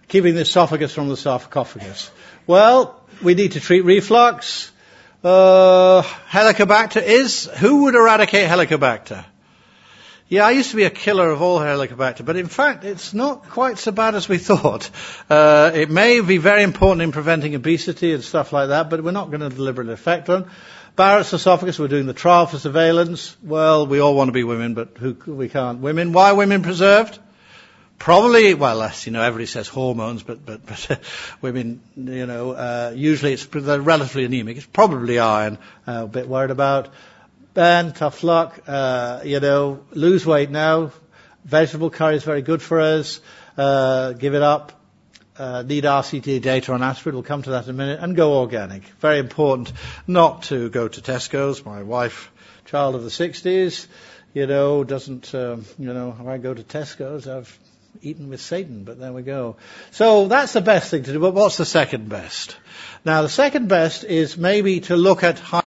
keeping the esophagus from the sarcophagus. Well, we need to treat reflux. Helicobacter who would eradicate Helicobacter? Yeah, I used to be a killer of all Helicobacter, but in fact, it's not quite so bad as we thought. It may be very important in preventing obesity and stuff like that, but we're not going to deliberately affect them. Barrett's esophagus, we're doing the trial for surveillance. Well, we all want to be women, but we can't. Women, why are women preserved? Probably, well, everybody says hormones, but women, usually they're relatively anemic. It's probably iron, a bit worried about. Ben, tough luck, lose weight now. Vegetable curry is very good for us. Give it up. Need RCT data on aspirin. We'll come to that in a minute. And go organic. Very important not to go to Tesco's. My wife, child of the 60s, doesn't, if I go to Tesco's, I've eaten with Satan, but there we go. So that's the best thing to do. But what's the second best? Now, the second best is maybe to look at